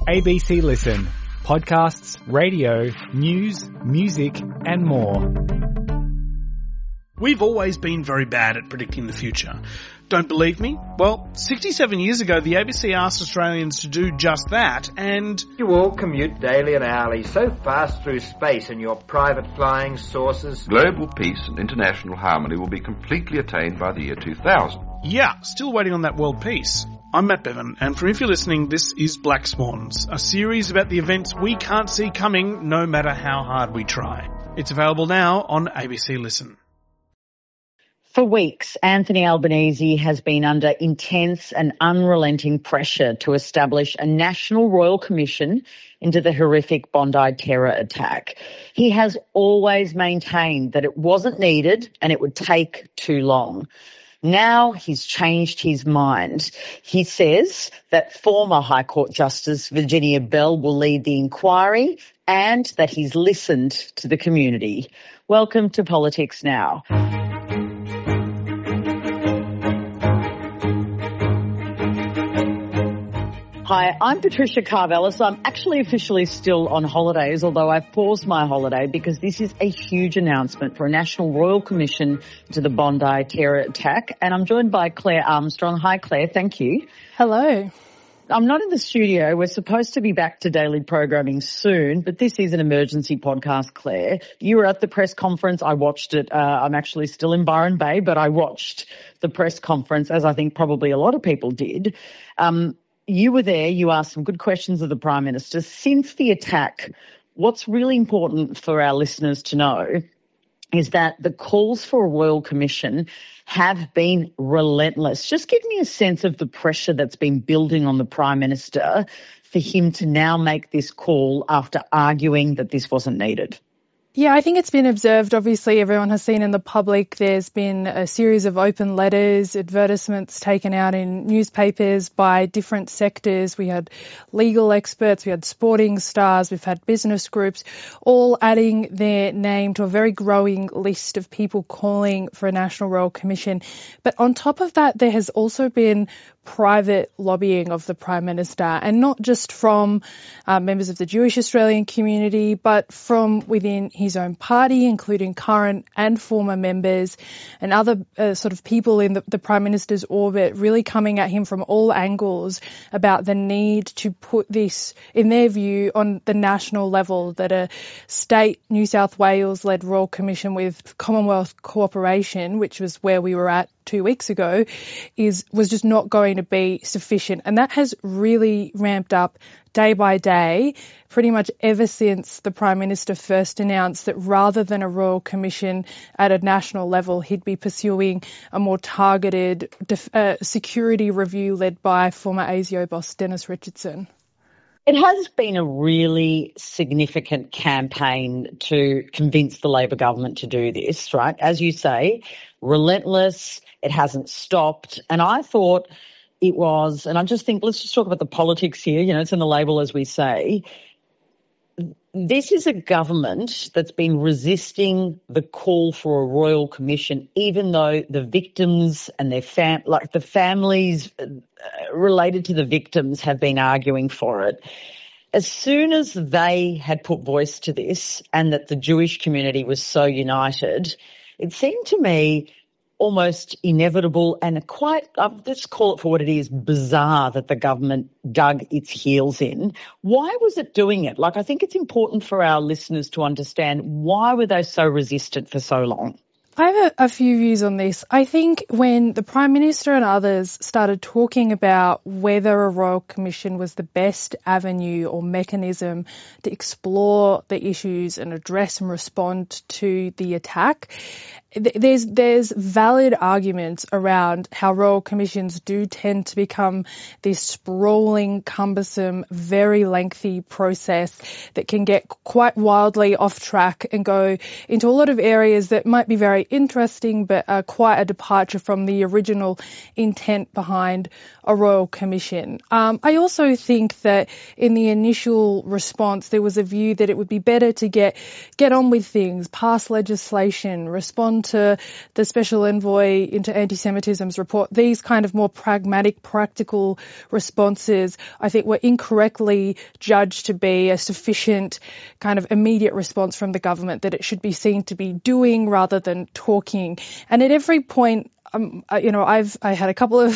ABC Listen. Podcasts, radio, news, music and more. We've always been very bad at predicting the future. Don't believe me? Well, 67 years ago, the ABC asked Australians to do just that, and... You all commute daily and hourly so fast through space in your private flying saucers. Global peace and international harmony will be completely attained by the year 2000. Yeah, still waiting on that world peace. I'm Matt Bevan, and from If You're Listening, this is Black Swans, a series about the events we can't see coming no matter how hard we try. It's available now on ABC Listen. For weeks, Anthony Albanese has been under intense and unrelenting pressure to establish a National Royal Commission into the horrific Bondi terror attack. He has always maintained that it wasn't needed and it would take too long. Now he's changed his mind. He says that former High Court Justice Virginia Bell will lead the inquiry and that he's listened to the community. Welcome to Politics Now. Hi, I'm Patricia Karvelis. I'm actually officially still on holidays, although I've paused my holiday because this is a huge announcement for a National Royal Commission into the Bondi terror attack. And I'm joined by Claire Armstrong. Hi, Claire. Thank you. Hello. I'm not in the studio. We're supposed to be back to daily programming soon, but this is an emergency podcast, Claire. You were at the press conference. I watched it. I'm actually still in Byron Bay, but I watched the press conference, as I think probably a lot of people did. You were there, you asked some good questions of the Prime Minister. Since the attack, what's really important for our listeners to know is that the calls for a Royal Commission have been relentless. Just give me a sense of the pressure that's been building on the Prime Minister for him to now make this call after arguing that this wasn't needed. Yeah, I think it's been observed. Obviously, everyone has seen in the public there's been a series of open letters, advertisements taken out in newspapers by different sectors. We had legal experts, we had sporting stars, we've had business groups, all adding their name to a very growing list of people calling for a National Royal Commission. But on top of that, there has also been private lobbying of the Prime Minister, and not just from members of the Jewish Australian community, but from within his own party, including current and former members and other sort of people in the Prime Minister's orbit, really coming at him from all angles about the need to put this, in their view, on the national level, that a state New South Wales-led Royal Commission with Commonwealth cooperation, which was where we were at 2 weeks ago, was just not going to be sufficient. And that has really ramped up day by day, pretty much ever since the Prime Minister first announced that rather than a Royal Commission at a national level, he'd be pursuing a more targeted security review led by former ASIO boss Dennis Richardson. It has been a really significant campaign to convince the Labor government to do this, right? As you say, relentless, it hasn't stopped. And I thought it was, and I just think, let's just talk about the politics here, it's in the label as we say. This is a government that's been resisting the call for a Royal Commission, even though the victims and their the families related to the victims have been arguing for it. As soon as they had put voice to this and that the Jewish community was so united, it seemed to me almost inevitable and quite, let's call it for what it is, bizarre that the government dug its heels in. Why was it doing it? I think it's important for our listeners to understand, why were they so resistant for so long? I have a few views on this. I think when the Prime Minister and others started talking about whether a Royal Commission was the best avenue or mechanism to explore the issues and address and respond to the attack, there's valid arguments around how Royal Commissions do tend to become this sprawling, cumbersome, very lengthy process that can get quite wildly off track and go into a lot of areas that might be very interesting, but quite a departure from the original intent behind a royal commission. I also think that in the initial response, there was a view that it would be better to get on with things, pass legislation, respond to the Special Envoy into Anti-Semitism's report. These kind of more pragmatic, practical responses, I think, were incorrectly judged to be a sufficient kind of immediate response from the government, that it should be seen to be doing rather than talking. And at every point, I had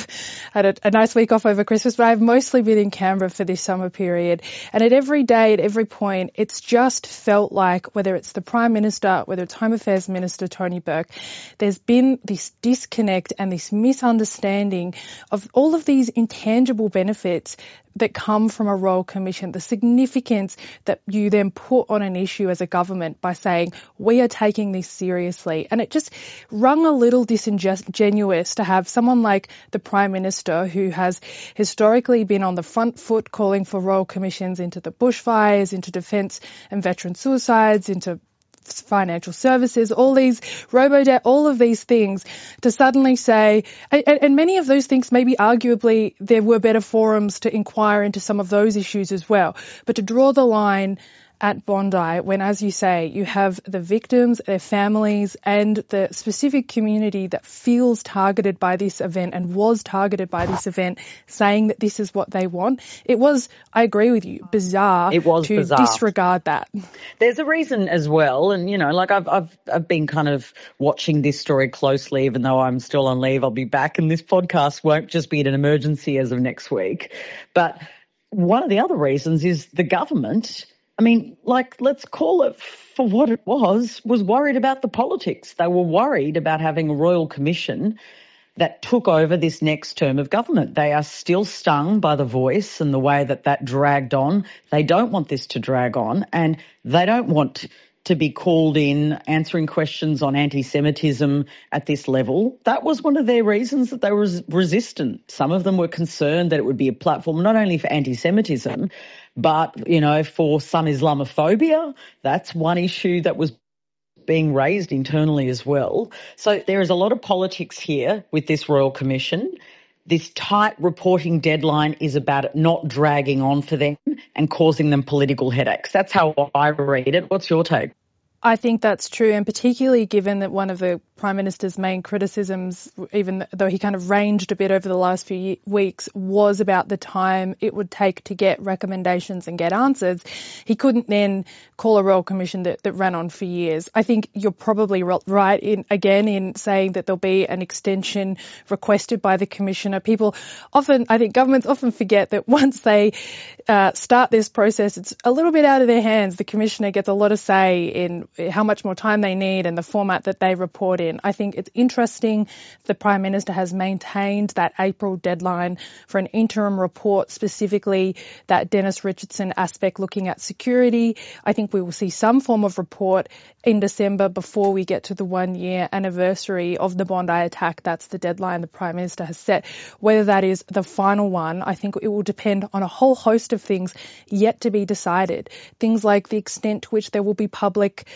a nice week off over Christmas, but I've mostly been in Canberra for this summer period. And at every day, at every point, it's just felt like, whether it's the Prime Minister, whether it's Home Affairs Minister Tony Burke, there's been this disconnect and this misunderstanding of all of these intangible benefits that come from a royal commission, the significance that you then put on an issue as a government by saying, we are taking this seriously. And it just rung a little disingenuous to have someone like the Prime Minister, who has historically been on the front foot calling for royal commissions into the bushfires, into defence and veteran suicides, into financial services, all these robo-debt, all of these things, to suddenly say, and many of those things, maybe arguably there were better forums to inquire into some of those issues as well, but to draw the line at Bondi when, as you say, you have the victims, their families, and the specific community that feels targeted by this event and was targeted by this event, saying that this is what they want. It was, I agree with you, bizarre to disregard that. There's a reason as well, and I've been kind of watching this story closely, even though I'm still on leave. I'll be back, and this podcast won't just be an emergency as of next week. But one of the other reasons is the government, let's call it for what it was worried about the politics. They were worried about having a royal commission that took over this next term of government. They are still stung by the Voice and the way that dragged on. They don't want this to drag on, and they don't want to be called in answering questions on anti-Semitism at this level. That was one of their reasons that they were resistant. Some of them were concerned that it would be a platform not only for anti-Semitism, but, for some Islamophobia. That's one issue that was being raised internally as well. So there is a lot of politics here with this Royal Commission. This tight reporting deadline is about it not dragging on for them and causing them political headaches. That's how I read it. What's your take? I think that's true, and particularly given that one of the Prime Minister's main criticisms, even though he kind of ranged a bit over the last few weeks, was about the time it would take to get recommendations and get answers. He couldn't then call a Royal Commission that ran on for years. I think you're probably right in saying that there'll be an extension requested by the Commissioner. Governments often forget that once they start this process, it's a little bit out of their hands. The Commissioner gets a lot of say in how much more time they need and the format that they report in. I think it's interesting the Prime Minister has maintained that April deadline for an interim report, specifically that Dennis Richardson aspect looking at security. I think we will see some form of report in December before we get to the 1-year anniversary of the Bondi attack. That's the deadline the Prime Minister has set. Whether that is the final one, I think it will depend on a whole host of things yet to be decided. Things like the extent to which there will be public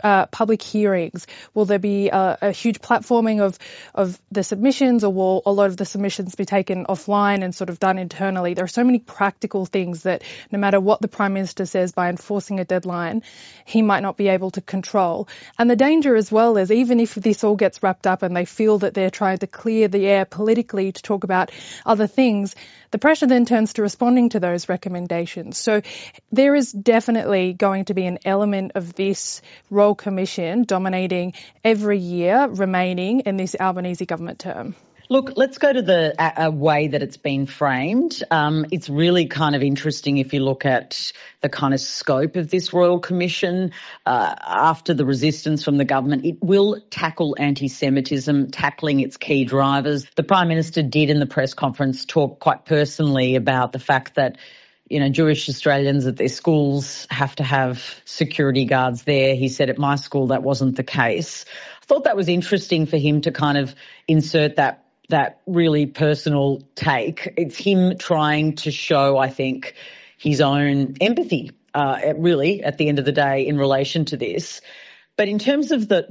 hearings. Will there be a huge platforming of the submissions, or will a lot of the submissions be taken offline and sort of done internally? There are so many practical things that no matter what the Prime Minister says by enforcing a deadline, he might not be able to control. And the danger as well is, even if this all gets wrapped up and they feel that they're trying to clear the air politically to talk about other things, the pressure then turns to responding to those recommendations. So there is definitely going to be an element of this Royal Commission dominating every year remaining in this Albanese government term. Look, let's go to the way that it's been framed. It's really kind of interesting if you look at the kind of scope of this Royal Commission. After the resistance from the government, it will tackle anti-Semitism, tackling its key drivers. The Prime Minister did in the press conference talk quite personally about the fact that Jewish Australians at their schools have to have security guards there. He said at my school that wasn't the case. I thought that was interesting for him to kind of insert that really personal take. It's him trying to show, I think, his own empathy, really, at the end of the day, in relation to this. But in terms of the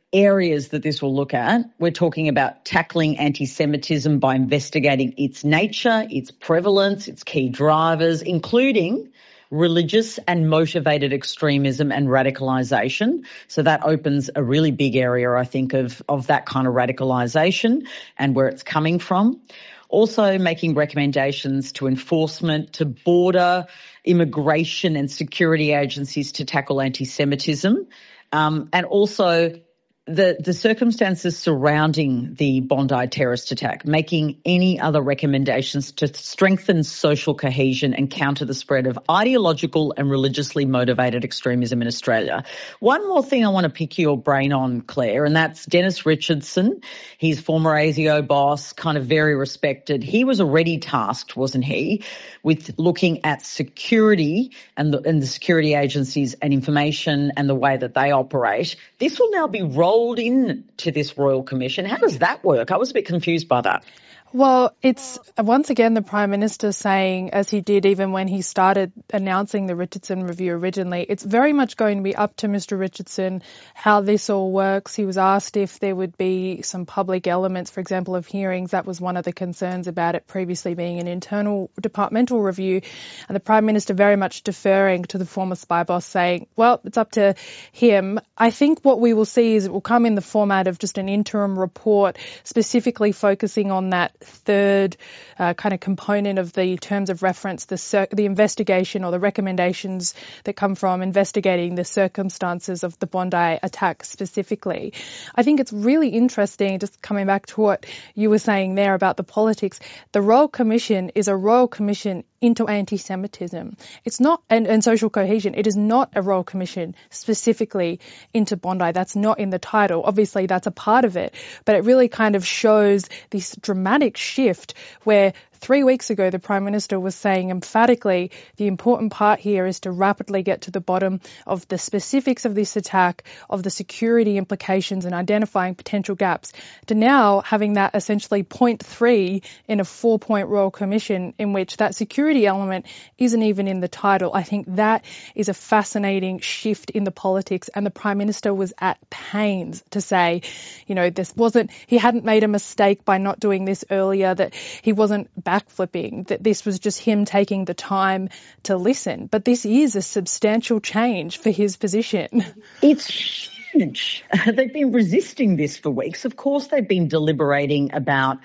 areas that this will look at. We're talking about tackling anti-Semitism by investigating its nature, its prevalence, its key drivers, including religious and motivated extremism and radicalisation. So that opens a really big area, I think, of that kind of radicalisation and where it's coming from. Also making recommendations to enforcement, to border, immigration and security agencies to tackle anti-Semitism, and also the circumstances surrounding the Bondi terrorist attack, making any other recommendations to strengthen social cohesion and counter the spread of ideological and religiously motivated extremism in Australia. One more thing I want to pick your brain on, Claire, and that's Dennis Richardson. He's former ASIO boss, kind of very respected. He was already tasked, wasn't he, with looking at security and the security agencies and information and the way that they operate. This will now be rolled into this Royal Commission. How does that work? I was a bit confused by that. Well, it's once again the Prime Minister saying, as he did even when he started announcing the Richardson review originally, it's very much going to be up to Mr. Richardson how this all works. He was asked if there would be some public elements, for example, of hearings. That was one of the concerns about it previously being an internal departmental review. And the Prime Minister very much deferring to the former spy boss, saying, well, it's up to him. I think what we will see is it will come in the format of just an interim report specifically focusing on that third kind of component of the terms of reference, the investigation or the recommendations that come from investigating the circumstances of the Bondi attack specifically. I think it's really interesting, just coming back to what you were saying there about the politics. The Royal Commission is a Royal Commission into anti-Semitism. It's not, and social cohesion. It is not a Royal Commission specifically into Bondi. That's not in the title. Obviously, that's a part of it, but it really kind of shows this dramatic shift where 3 weeks ago, the Prime Minister was saying emphatically the important part here is to rapidly get to the bottom of the specifics of this attack, of the security implications and identifying potential gaps, to now having that essentially point 3 in a 4-point Royal Commission in which that security element isn't even in the title. I think that is a fascinating shift in the politics, and the Prime Minister was at pains to say, you know, he hadn't made a mistake by not doing this earlier, that he wasn't backflipping, that this was just him taking the time to listen. But this is a substantial change for his position. It's huge. They've been resisting this for weeks. Of course, they've been deliberating about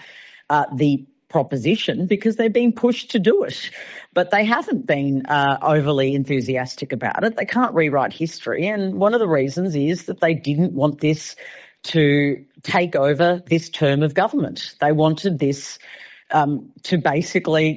the proposition because they've been pushed to do it. But they haven't been overly enthusiastic about it. They can't rewrite history. And one of the reasons is that they didn't want this to take over this term of government. They wanted this to basically,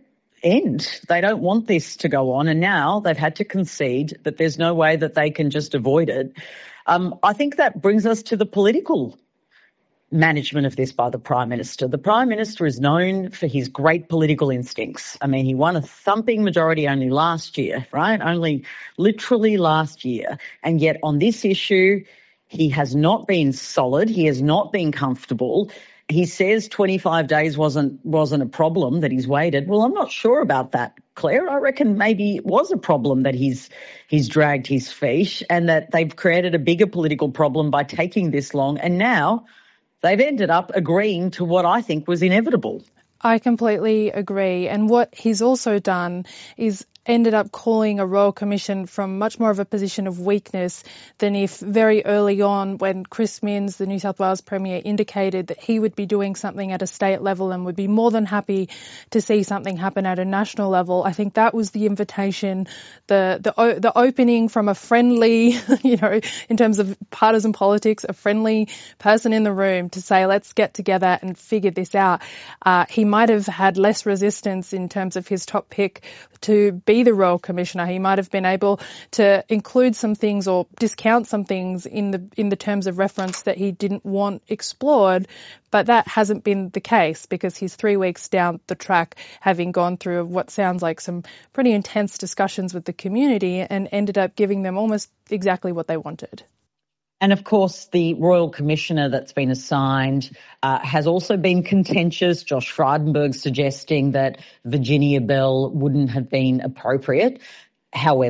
end. They don't want this to go on, and now they've had to concede that there's no way that they can just avoid it. I think that brings us to the political management of this by the Prime Minister. The Prime Minister is known for his great political instincts. I mean, he won a thumping majority only last year, right? Only literally last year. And yet on this issue, he has not been solid. He has not been comfortable. He says 25 days wasn't a problem, that he's waited. Well, I'm not sure about that, Claire. I reckon maybe it was a problem that he's dragged his feet, and that they've created a bigger political problem by taking this long. And now they've ended up agreeing to what I think was inevitable. I completely agree. And what he's also done is ended up calling a Royal Commission from much more of a position of weakness than if very early on, when Chris Minns, the New South Wales Premier, indicated that he would be doing something at a state level and would be more than happy to see something happen at a national level. I think that was the invitation, the opening from a friendly, in terms of partisan politics, a friendly person in the room to say, let's get together and figure this out. He might have had less resistance in terms of his top pick to be the Royal Commissioner. He might have been able to include some things or discount some things in the terms of reference that he didn't want explored, but that hasn't been the case because he's 3 weeks down the track, having gone through what sounds like some pretty intense discussions with the community and ended up giving them almost exactly what they wanted. And of course, the Royal Commissioner that's been assigned has also been contentious. Josh Frydenberg suggesting that Virginia Bell wouldn't have been appropriate. However,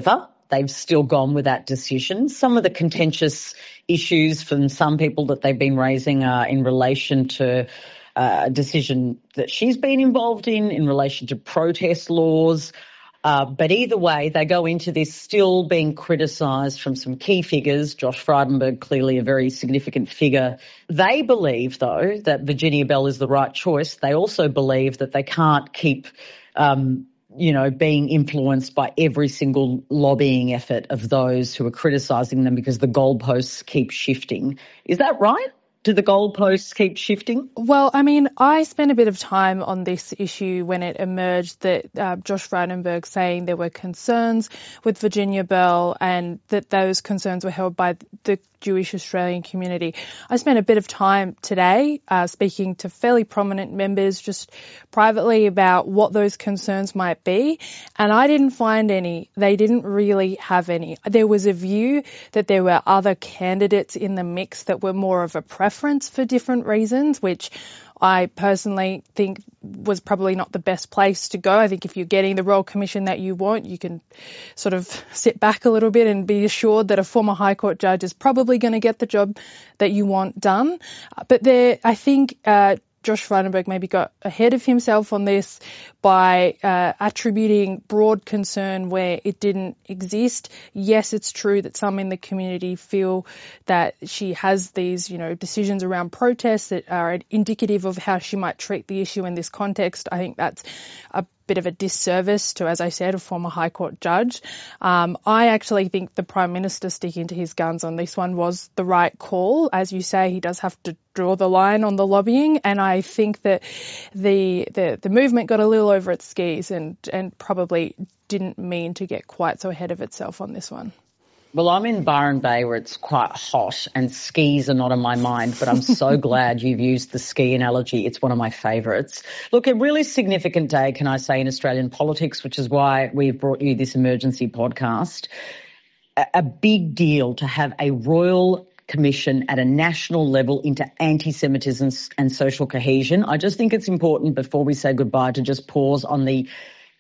they've still gone with that decision. Some of the contentious issues from some people that they've been raising are in relation to a decision that she's been involved in relation to protest laws. But either way, they go into this still being criticised from some key figures. Josh Frydenberg, clearly a very significant figure. They believe, though, that Virginia Bell is the right choice. They also believe that they can't keep, being influenced by every single lobbying effort of those who are criticising them because the goalposts keep shifting. Is that right? Do the goalposts keep shifting? Well, I mean, I spent a bit of time on this issue when it emerged that Josh Frydenberg saying there were concerns with Virginia Bell and that those concerns were held by the Jewish Australian community. I spent a bit of time today speaking to fairly prominent members just privately about what those concerns might be, and I didn't find any. They didn't really have any. There was a view that there were other candidates in the mix that were more of a preference for different reasons, which I personally think was probably not the best place to go. I think if you're getting the Royal Commission that you want, you can sort of sit back a little bit and be assured that a former High Court judge is probably going to get the job that you want done. But I think Josh Frydenberg maybe got ahead of himself on this by attributing broad concern where it didn't exist. Yes, it's true that some in the community feel that she has these, decisions around protests that are indicative of how she might treat the issue in this context. I think that's a bit of a disservice to, as I said, a former High Court judge. I actually think the Prime Minister sticking to his guns on this one was the right call. As you say, he does have to draw the line on the lobbying, and I think that the movement got a little over its skis and probably didn't mean to get quite so ahead of itself on this one. Well, I'm in Byron Bay where it's quite hot and skis are not on my mind, but I'm so glad you've used the ski analogy. It's one of my favourites. Look, a really significant day, can I say, in Australian politics, which is why we've brought you this emergency podcast. A big deal to have a Royal Commission at a national level into anti-Semitism and social cohesion. I just think it's important before we say goodbye to just pause on the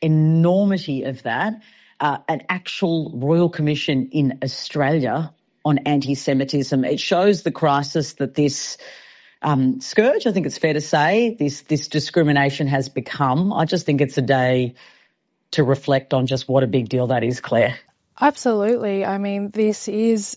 enormity of that. An actual Royal Commission in Australia on anti-Semitism. It shows the crisis that this scourge, I think it's fair to say, this discrimination has become. I just think it's a day to reflect on just what a big deal that is, Claire. Absolutely. I mean, this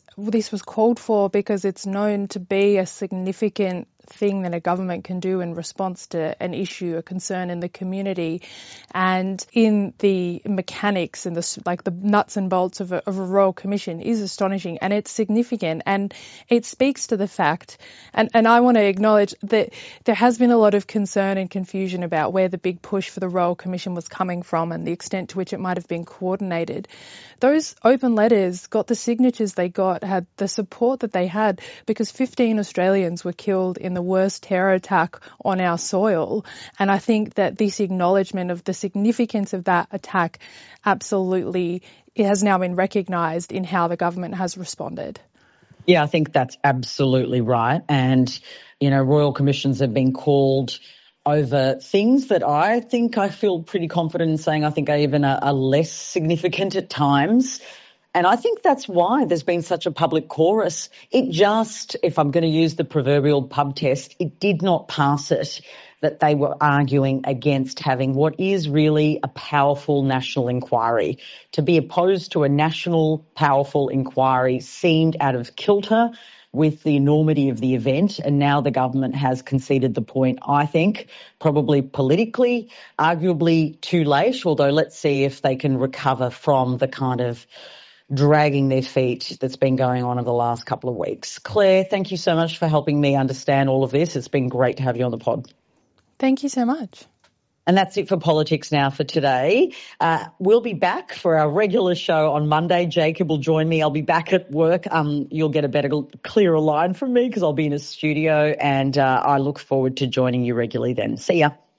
was called for because it's known to be a significant thing that a government can do in response to an issue, a concern in the community. And in the mechanics and the nuts and bolts of a Royal Commission is astonishing, and it's significant, and it speaks to the fact, and I want to acknowledge that there has been a lot of concern and confusion about where the big push for the Royal Commission was coming from and the extent to which it might have been coordinated. Those open letters got the signatures they got, had the support that they had, because 15 Australians were killed in the worst terror attack on our soil. And I think that this acknowledgement of the significance of that attack absolutely, it has now been recognised in how the government has responded. Yeah, I think that's absolutely right. And, Royal Commissions have been called over things that I think I feel pretty confident in saying I think are even are less significant at times. And I think that's why there's been such a public chorus. It just, if I'm going to use the proverbial pub test, it did not pass it that they were arguing against having what is really a powerful national inquiry. To be opposed to a national powerful inquiry seemed out of kilter with the enormity of the event, and now the government has conceded the point, I think, probably politically, arguably too late, although let's see if they can recover from the kind of dragging their feet that's been going on over the last couple of weeks. Claire, thank you so much for helping me understand all of this. It's been great to have you on the pod. Thank you so much. And that's it for politics now for today. We'll be back for our regular show on Monday. Jacob will join me. I'll be back at work. You'll get a better, clearer line from me because I'll be in a studio, and I look forward to joining you regularly then. See ya.